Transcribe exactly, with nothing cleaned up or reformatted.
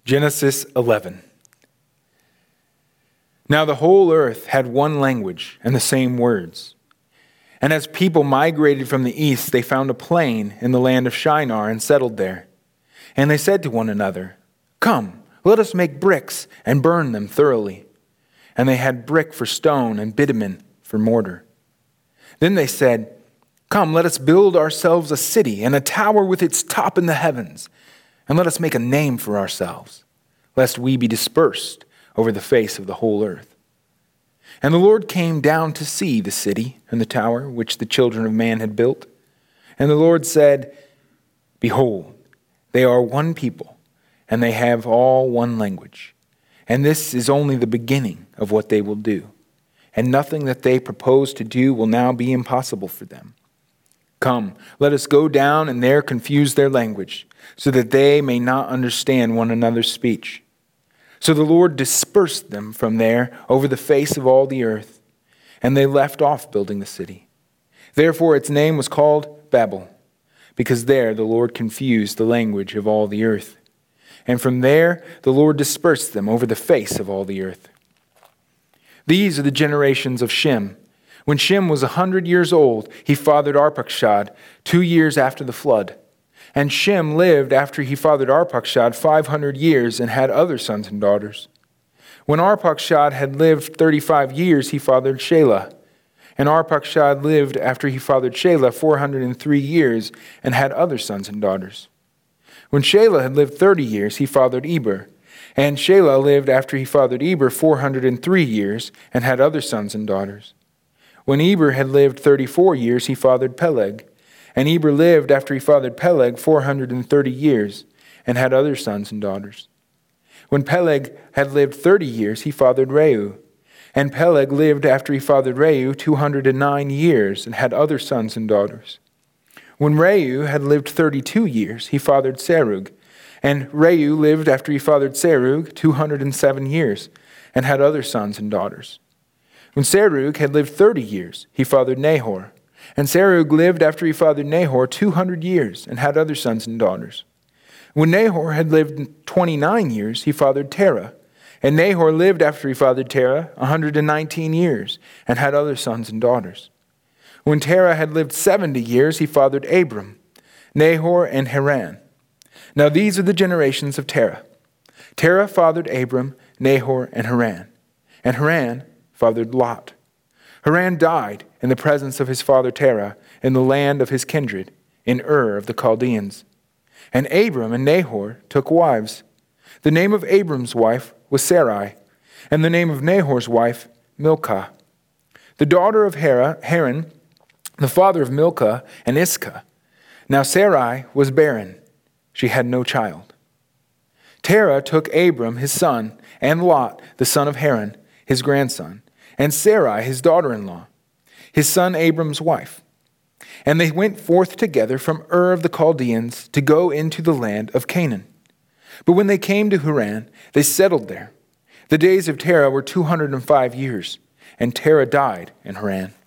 Genesis eleven. Now the whole earth had one language and the same words. And as people migrated from the east, they found a plain in the land of Shinar and settled there. And they said to one another, "Come, let us make bricks and burn them thoroughly." And they had brick for stone and bitumen for mortar. Then they said, "Come, let us build ourselves a city and a tower with its top in the heavens. And let us make a name for ourselves, lest we be dispersed over the face of the whole earth." And the Lord came down to see the city and the tower which the children of man had built. And the Lord said, "Behold, they are one people, and they have all one language. And this is only the beginning of what they will do. And nothing that they propose to do will now be impossible for them. Come, let us go down and there confuse their language, so that they may not understand one another's speech." So the Lord dispersed them from there over the face of all the earth, and they left off building the city. Therefore its name was called Babel, because there the Lord confused the language of all the earth. And from there the Lord dispersed them over the face of all the earth. These are the generations of Shem. When Shem was a hundred years old, he fathered Arpachshad two years after the flood. And Shem lived after he fathered Arpachshad five hundred years and had other sons and daughters. When Arpachshad had lived thirty-five years, he fathered Shelah. And Arpachshad lived after he fathered Shelah four hundred and three years and had other sons and daughters. When Shelah had lived thirty years, he fathered Eber. And Shelah lived after he fathered Eber four hundred and three years and had other sons and daughters. When Eber had lived thirty-four years, he fathered Peleg. And Eber lived after he fathered Peleg four hundred and thirty years and had other sons and daughters. When Peleg had lived thirty years, he fathered Reu. And Peleg lived after he fathered Reu two hundred and nine years and had other sons and daughters. When Reu had lived thirty-two years, he fathered Serug. And Reu lived after he fathered Serug two hundred and seven years and had other sons and daughters. When Serug had lived thirty years, he fathered Nahor. And Serug lived after he fathered Nahor two hundred years and had other sons and daughters. When Nahor had lived twenty-nine years, he fathered Terah. And Nahor lived after he fathered Terah one hundred and nineteen years and had other sons and daughters. When Terah had lived seventy years, he fathered Abram, Nahor, and Haran. Now these are the generations of Terah. Terah fathered Abram, Nahor, and Haran. And Haran fathered Lot. Haran died in the presence of his father Terah in the land of his kindred, in Ur of the Chaldeans. And Abram and Nahor took wives. The name of Abram's wife was Sarai, and the name of Nahor's wife Milcah. The daughter of Hera, Haran, the father of Milcah and Iscah. Now Sarai was barren. She had no child. Terah took Abram his son, and Lot the son of Haran, his grandson, and Sarai his daughter-in-law, his son Abram's wife. And they went forth together from Ur of the Chaldeans to go into the land of Canaan. But when they came to Haran, they settled there. The days of Terah were two hundred and five years, and Terah died in Haran.